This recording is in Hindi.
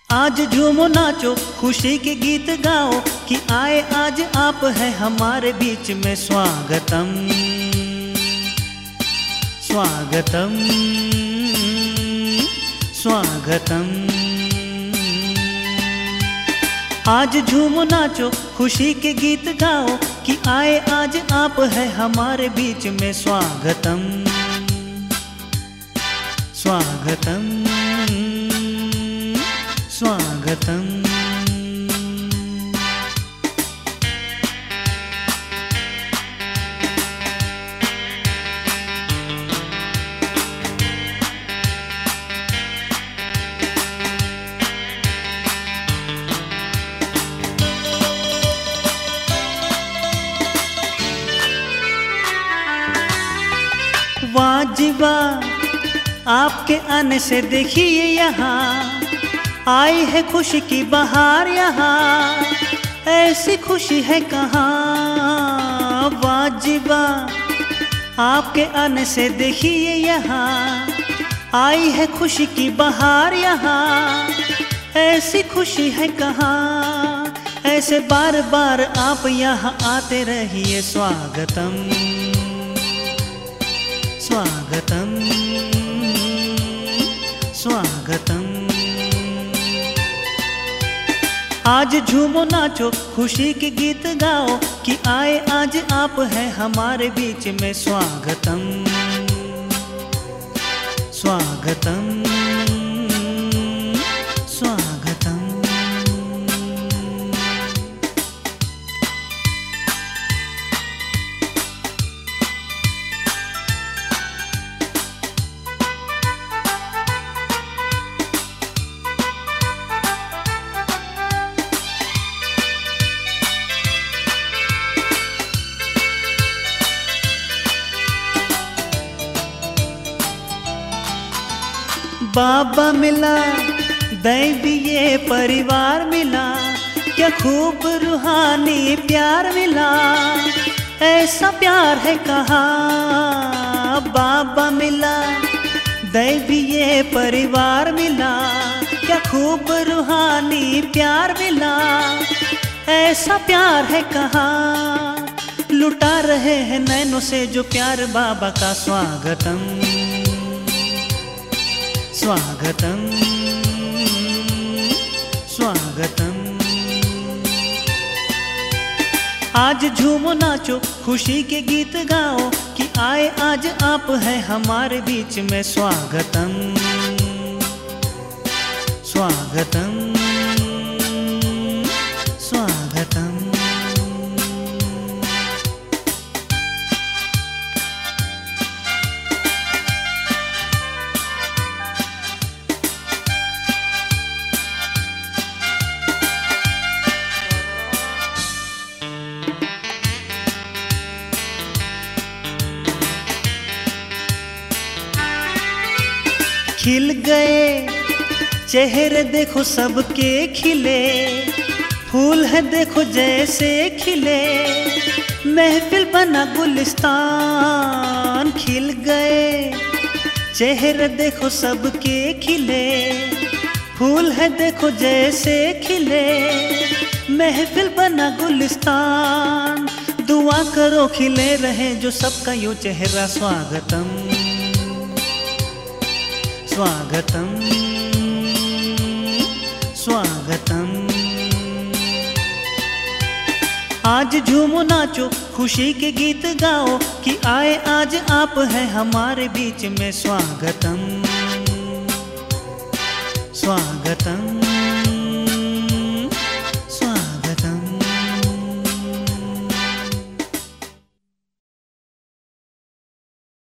आज झूमो नाचो खुशी के गीत गाओ कि आए आज आप है हमारे बीच में। स्वागतम स्वागतम स्वागतम। आज झूमो नाचो खुशी के गीत गाओ कि आए आज आप है हमारे बीच में। स्वागतम स्वागतम स्वागतम। वाजिबा आपके आने से देखिए यहाँ आई है खुशी की बहार यहाँ, ऐसी खुशी है कहाँ। वाजिबा आपके आने से देखिए यहाँ आई है खुशी की बहार यहाँ, ऐसी खुशी है कहाँ। ऐसे बार बार आप यहाँ आते रहिए। स्वागतम स्वागतम स्वागतम। आज झूमो नाचो खुशी के गीत गाओ कि आए आज आप हैं हमारे बीच में। स्वागतम स्वागतम स्वागतम। बाबा मिला दैवी ये परिवार मिला, क्या खूब रूहानी प्यार मिला, ऐसा प्यार है कहाँ। बाबा मिला दैवी ये परिवार मिला, क्या खूब रूहानी प्यार मिला, ऐसा प्यार है कहाँ। लुटा रहे हैं नैनों से जो प्यार बाबा का। स्वागतम स्वागतम स्वागतम। आज झूमो नाचो खुशी के गीत गाओ कि आए आज आप हैं हमारे बीच में। स्वागतम स्वागतम स्वागतम। खिल गए चेहरे देखो सबके खिले, फूल है देखो जैसे खिले, महफिल बना गुलिस्तान। खिल गए चेहरे देखो सबके खिले, फूल है देखो जैसे खिले, महफिल बना गुलिस्तान। दुआ करो खिले रहे जो सबका यो चेहरा। स्वागतम स्वागतम स्वागतम। आज झूमो नाचो खुशी के गीत गाओ कि आए आज आप हैं हमारे बीच में। स्वागतम स्वागतम